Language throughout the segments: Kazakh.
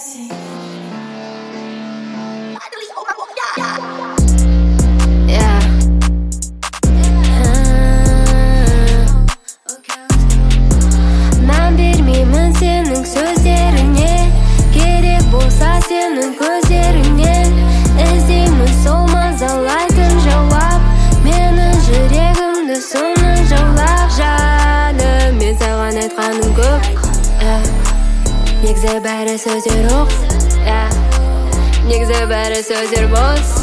Мән бермеймін сенің сөздеріңе, керек болса сенің көздеріңнен. Іздеймін сол мазалайтын жауап, менің жүрегімді соның жаулап. Жаным, мен саған айтқаным көп, негізі бәрі сөздер оқ, негізі бәрі сөздер бос.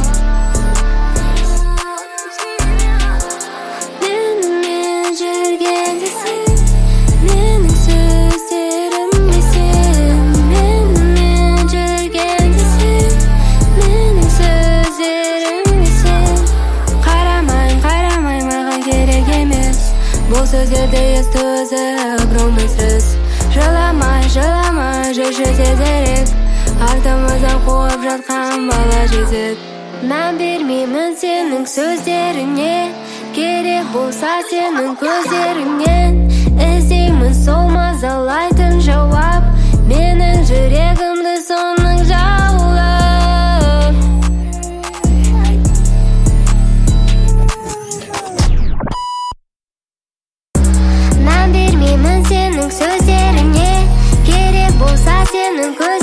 Менімен жүргенде сен, менің сөздерім сен. Менімен жүргенде сен, менің сөздерім сен. Қарамай маған керек емес, бұл сөздерді есту өзі промысыз. Жыламай, жүрші тезірек, артымыздан қуып жатқан бала жетіп. Мән бермеймін сенің сөздеріңе, керек болса сенің көздеріңнен. Іздеймін сол мазалайтын жауап, менің жүрегімді соның жаулап. Мән бермеймін сенің сөздеріңе, керек болса сенің көздеріңнен.